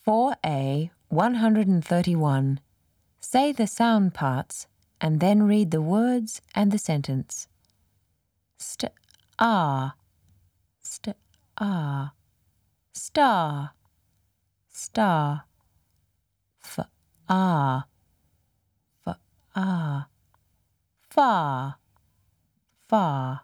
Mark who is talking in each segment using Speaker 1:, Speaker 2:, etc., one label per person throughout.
Speaker 1: 4A 131. Say the sound parts and then read the words and the sentence. St-ah, st-ah, star, star, f-ah, f-ah, far, far,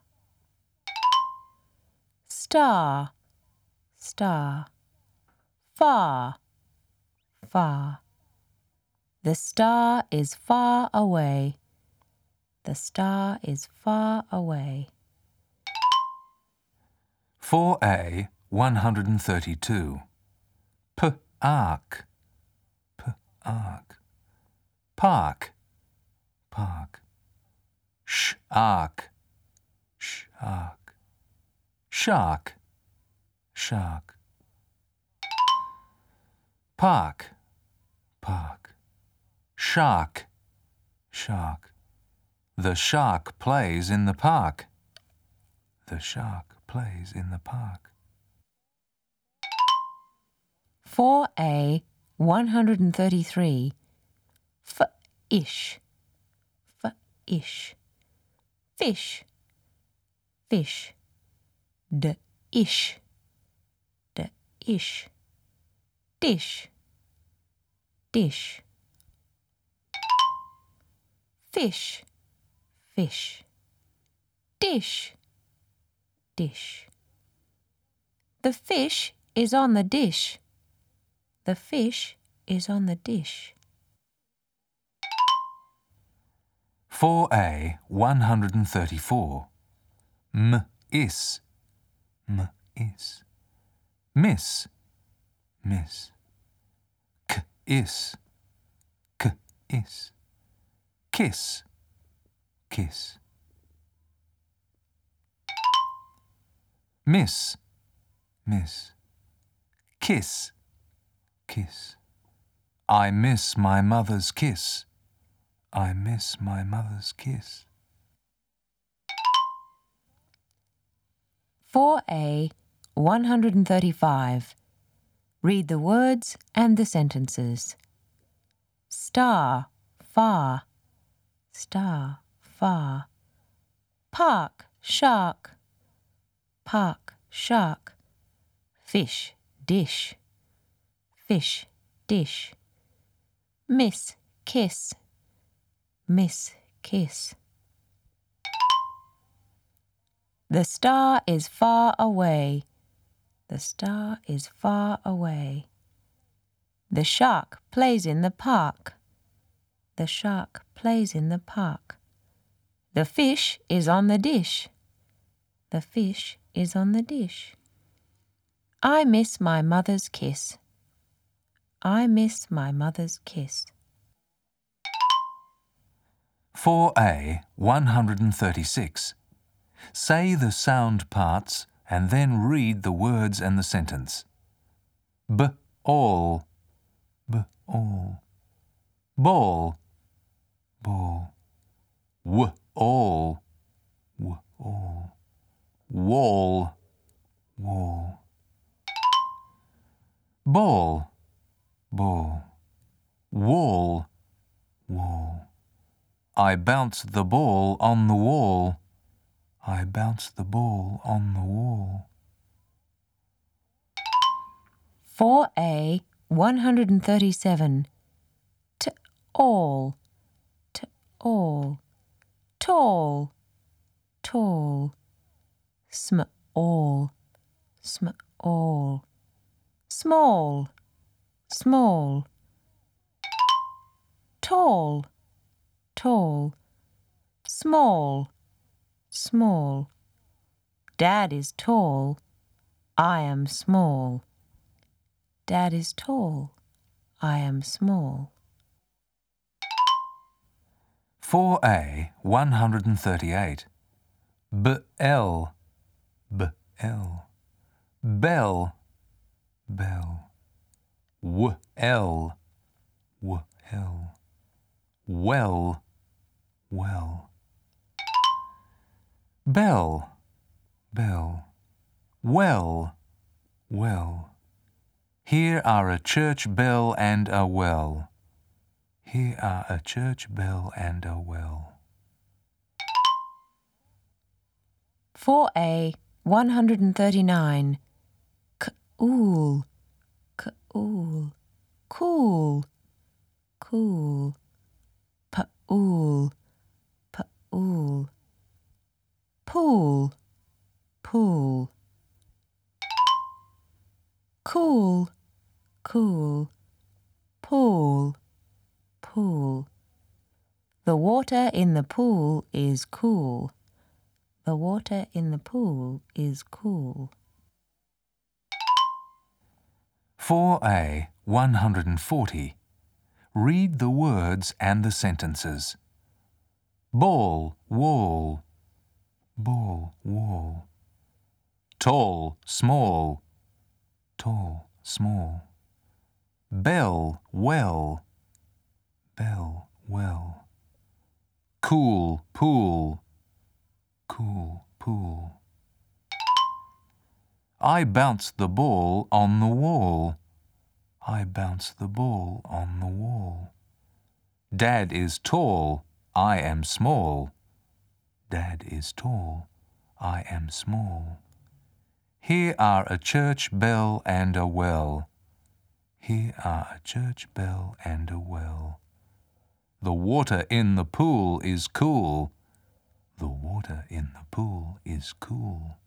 Speaker 1: star, star, far, far. The star is far away. The star is far away.
Speaker 2: 4A 132. P-ark, p-ark. Park, park. Sh-ark, sh-ark. Shark, shark. Park, park. Shark, shark. The shark plays in the park. The shark plays in the park.
Speaker 1: 4A 133. F-ish, f-ish. Fish, fish. D-ish, d-ish. Dish, dish. Fish, fish. Dish, dish. The fish is on the dish. The fish is on the dish.
Speaker 2: 4A 134. M-is, m-is. Miss, miss. K-is, k-is. Kiss, kiss. Miss, miss. Kiss, kiss. I miss my mother's kiss. I miss my mother's kiss.
Speaker 1: 4A 135. Read the words and the sentences. Star, far, star, far. Park, shark, park, shark. Fish, dish, fish, dish. Miss, kiss, miss, kiss. The star is far away. The star is far away. The shark plays in the park. The shark plays in the park. The fish is on the dish. The fish is on the dish. I miss my mother's kiss. I miss my mother's kiss.
Speaker 2: 4A 136. Say the sound parts and then read the words and the sentence. B-all, b-all. Ball, ball. W-all, w-all. Wall, wall. Ball, ball. Wall, wall. I bounced the ball on the wall. I bounced the ball on the wall.
Speaker 1: 4A 137. T-all, t-all. Tall, tall. Sm-all, sm-all. Small, small. Tall, tall. Small, small. Dad is tall. I am small. Dad is tall. I am small.
Speaker 2: 4A 138. B-l, b-l. Bell, bell. W-l, w-l. Well, well. Bell, bell. Well, well. Here are a church bell and a well. Here are a church bell and a well.
Speaker 1: 4A, 139. Cool, cool, cool, cool. Pool, pool. Pool, pool. Cool, cool. Pool, pool. The water in the pool is cool. The water in the pool is cool.
Speaker 2: 4A, 140. Read the words and the sentences. Ball, wall. Ball, wall. Tall, small. Tall, small. Bell, well. Bell, well. Cool, pool. Cool, pool. I bounced the ball on the wall. I bounced the ball on the wall. Dad is tall. I am small. Dad is tall. I am small. Here are a church bell and a well. Here are a church bell and a well. The water in the pool is cool. The water in the pool is cool.